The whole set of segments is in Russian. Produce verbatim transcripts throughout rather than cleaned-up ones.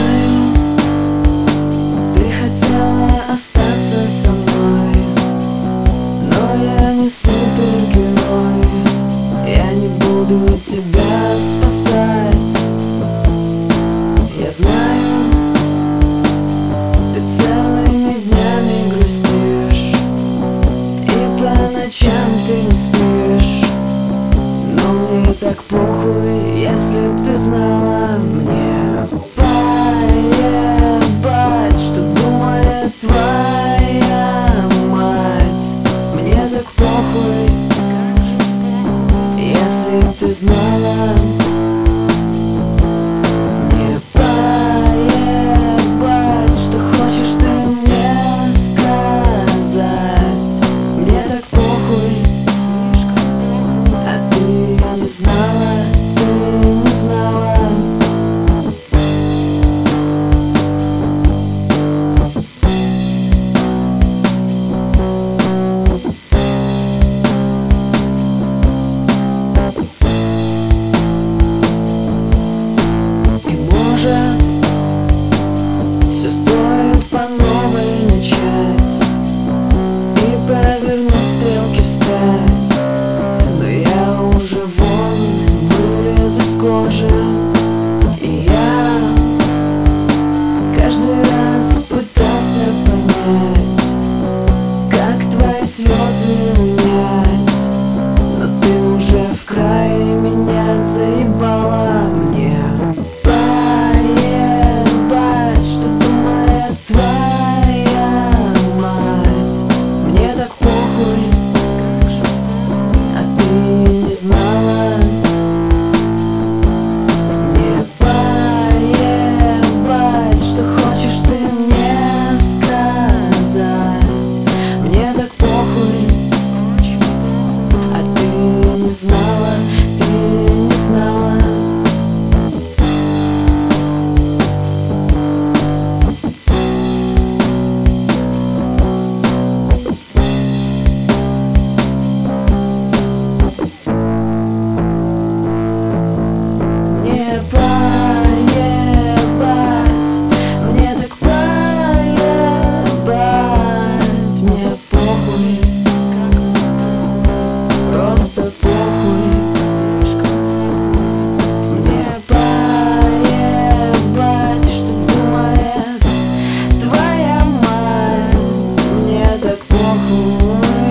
знаю, ты хотела остаться со мной, но я не супергерой. Я не буду тебя спасать. Я знаю, ты целыми днями грустишь, и по ночам ты не спишь. Но мне так похуй, если б ты знала. Мне поебать, что думает твоя мать. Мне так похуй, если б ты знала. Мне поебать, что хочешь ты мне сказать. Мне так похуй, а ты не знала, ты не знала. Все стоит по новой начать и повернуть стрелки вспять. Но я уже вон вылез из кожи, и я каждый раз пытался понять, как твои слезы унять. Но ты уже в край меня заебала. Мне не знала. Мне поебать, что хочешь ты мне сказать. Мне так похуй, а ты не знала, ты не знала.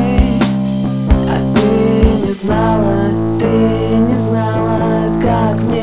Знала, ты не знала, как мне